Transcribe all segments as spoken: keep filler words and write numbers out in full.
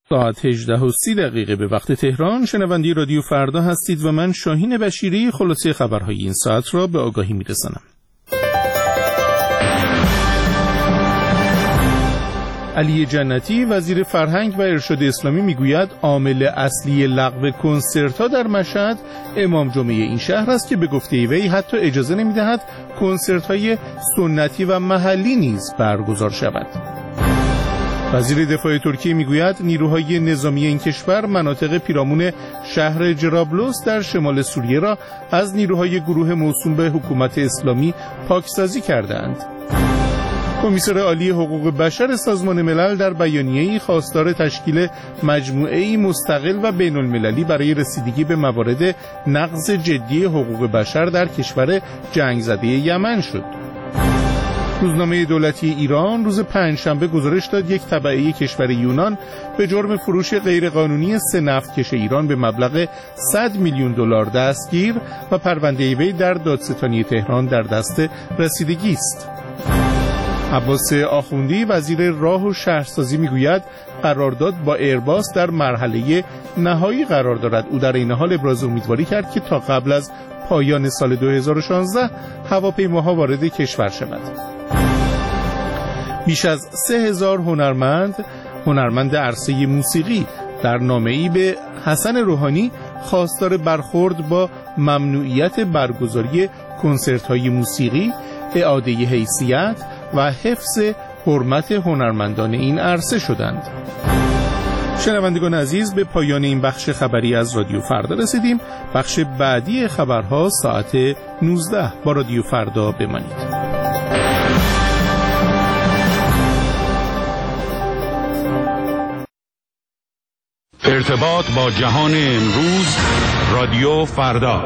ساعت هجده و سی دقیقه به وقت تهران. شنونده رادیو فردا هستید و من شاهین بشیری خلاصه خبرهای این ساعت را به آگاهی میرسانم. علی جنتی وزیر فرهنگ و ارشاد اسلامی میگوید عامل اصلی لغو کنسرت‌ها در مشهد امام جمعه این شهر است که به گفته وی حتی اجازه نمی‌دهد کنسرت‌های سنتی و محلی نیز برگزار شود. وزیر دفاع ترکیه میگوید نیروهای نظامی این کشور مناطق پیرامون شهر جرابلس در شمال سوریه را از نیروهای گروه موسوم به حکومت اسلامی پاکسازی کردند. کمیسر عالی حقوق بشر سازمان ملل در بیانیه‌ای خواستار تشکیل مجموعه‌ای مستقل و بین‌المللی برای رسیدگی به موارد نقض جدی حقوق بشر در کشور جنگ زده یمن شد. روزنامه دولتی ایران روز پنجشنبه گزارش داد یک تبعه کشور یونان به جرم فروش غیرقانونی سه نفتکش ایران به مبلغ صد میلیون دلار دستگیر و پرونده وی در دادستانی تهران در دست رسیدگی است. عباس آخوندی وزیر راه و شهرسازی میگوید قرارداد با ایرباس در مرحله نهایی قرار دارد. او در این حال ابراز امیدواری کرد که تا قبل از پایان سال دو هزار و شانزده هواپیماها وارد کشور شود. بیش از سه هزار هنرمند هنرمند عرصه موسیقی در نامه‌ای به حسن روحانی خواستار برخورد با ممنوعیت برگزاری کنسرت‌های موسیقی، اعاده حیثیت و حفظ حرمت هنرمندان این عرصه شدند. شنوندگان عزیز، به پایان این بخش خبری از رادیو فردا رسیدیم. بخش بعدی خبرها ساعت نوزده. با رادیو فردا بمانید. ارتباط با جهان امروز، رادیو فردا.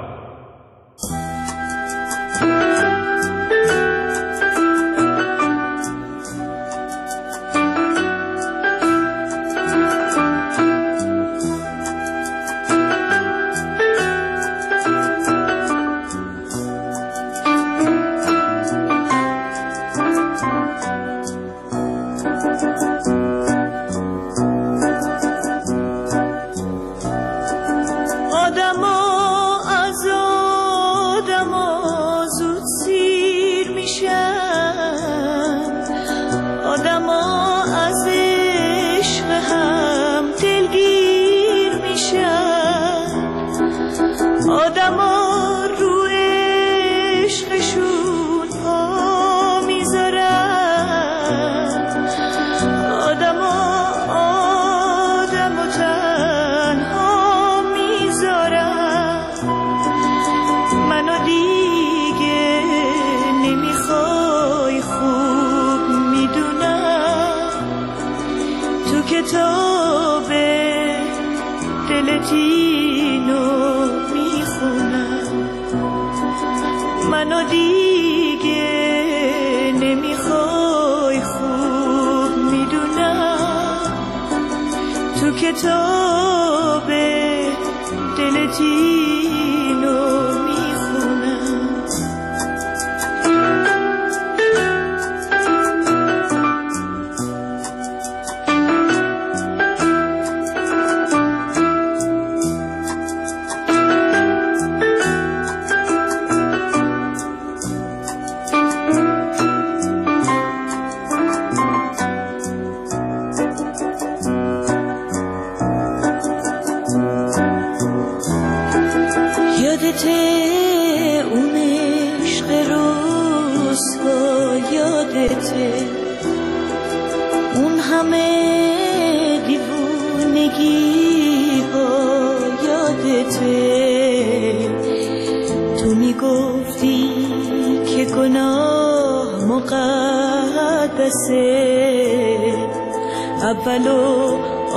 اول و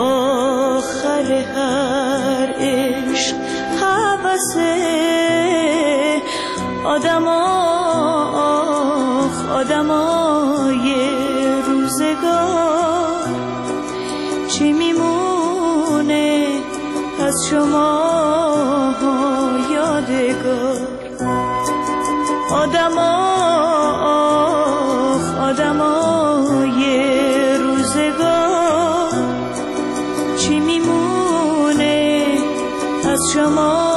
آخر هر عشق هوسه آدما آخ آدمای روزگار چی میمونه از شما یادگار آدما آخ آدمای روزگار شما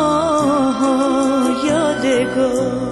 یادگار.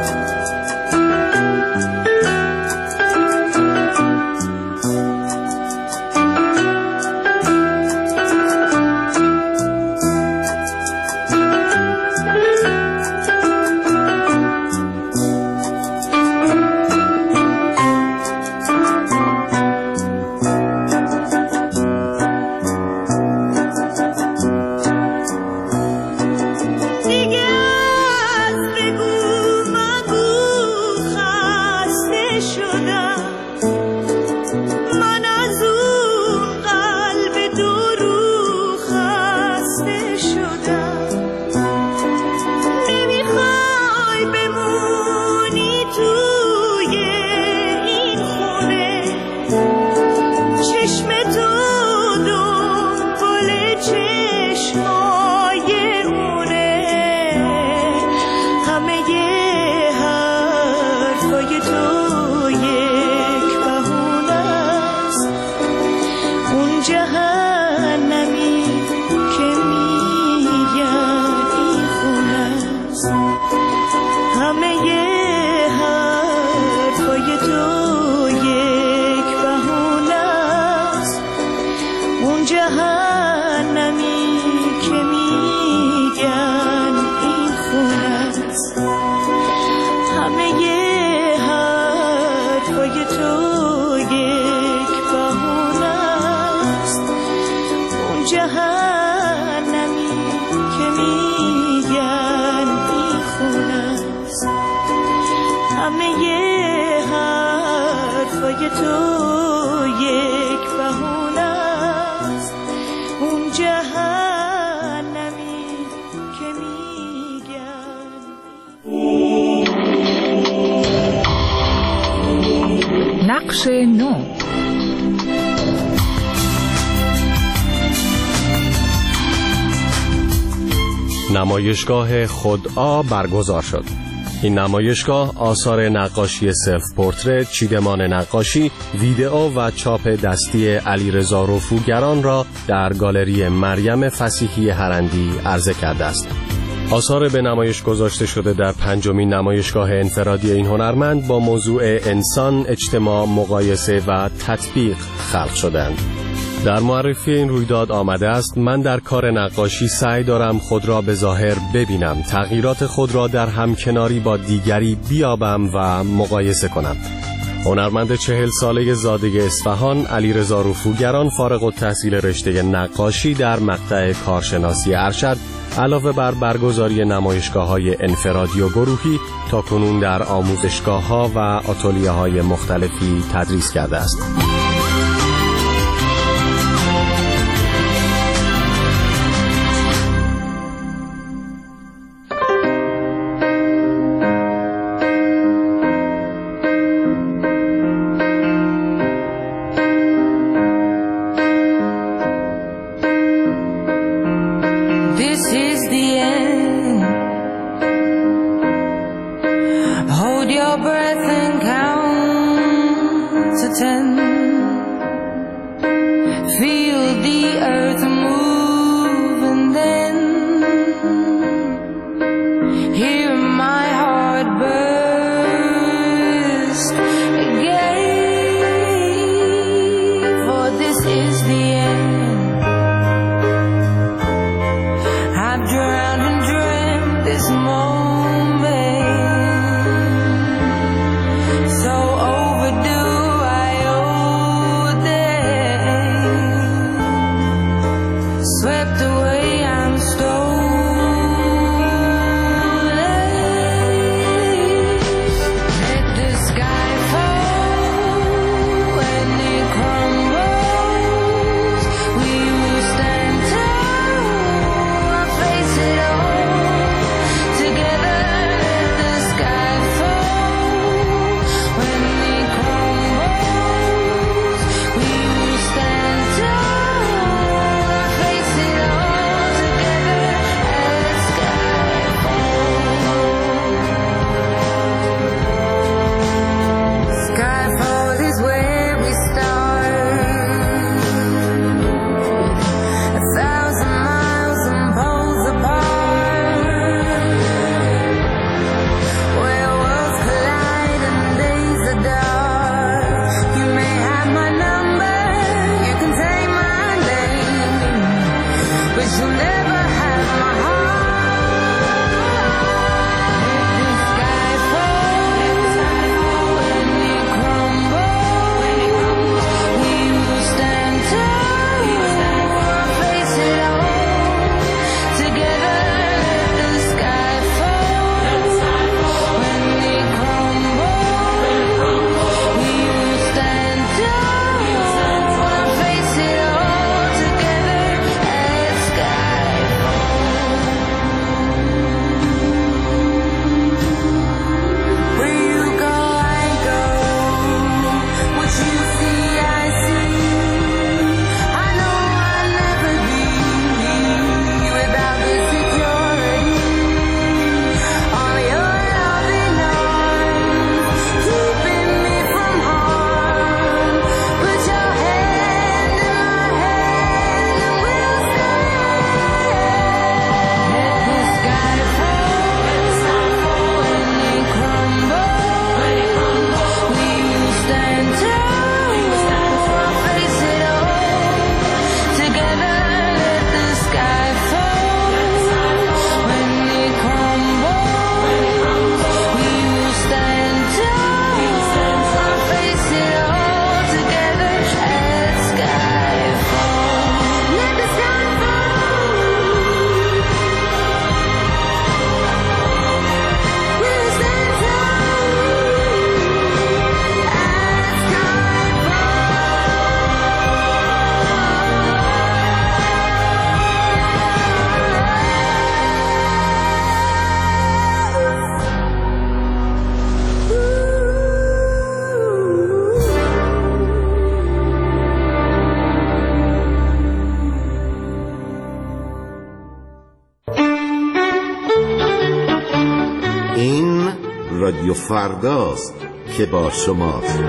نقش نو. نمایشگاه خودآ برگزار شد. این نمایشگاه آثار نقاشی سلف پورترت، چیدمان نقاشی، ویدئو و چاپ دستی علیرضا رفوگران را در گالری مریم فسیحی هرندی عرضه کرده است. آثار به نمایش گذاشته شده در پنجمین نمایشگاه انفرادی این هنرمند با موضوع انسان، اجتماع، مقایسه و تطبیق خلق شدند. در معرفی این رویداد آمده است: من در کار نقاشی سعی دارم خود را به ظاهر ببینم، تغییرات خود را در همکناری با دیگری بیابم و مقایسه کنم. هنرمند چهل ساله زاده اصفهان علیرضا رفوگران فارغ التحصیل رشته نقاشی در مقطع کارشناسی ارشد علاوه بر برگزاری نمایشگاه‌های انفرادی و گروهی تاکنون در آموزشگاه‌ها و آتلیه‌های مختلفی تدریس کرده است. Hold your breath and count to ten. رادیو فرداست که با شماست.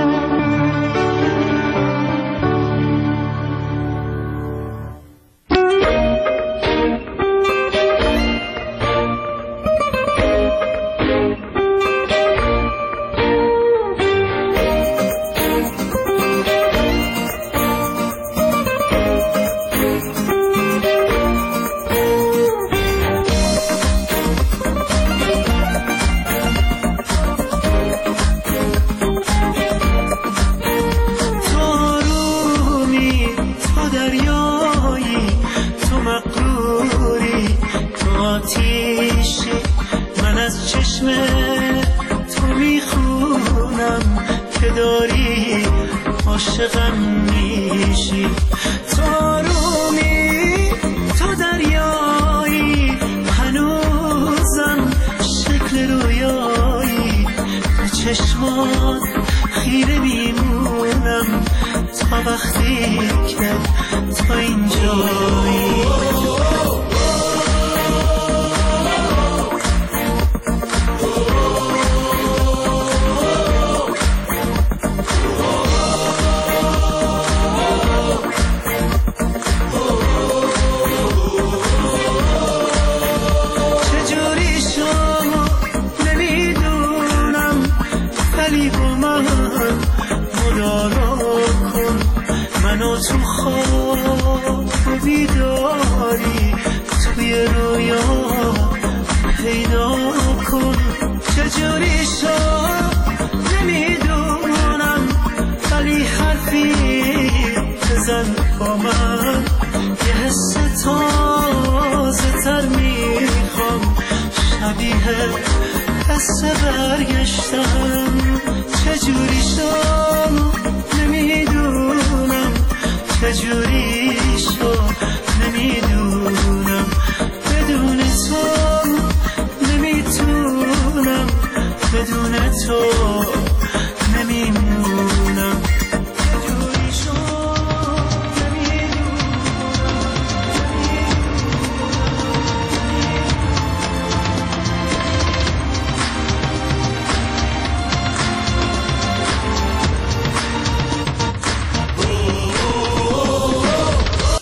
خیره میمونم تا وقتی که تا اینجایی. تو خواب بیداری توی رویا پیدا کن. چجوری شد نمیدونم ولی حرفی بزن با من، یه حس تازه تر میخوام شبیه حس برگشتم. چجوری شد نمیدونم چجوری شد نمیدونم، بدون تو نمیتونم بدون تو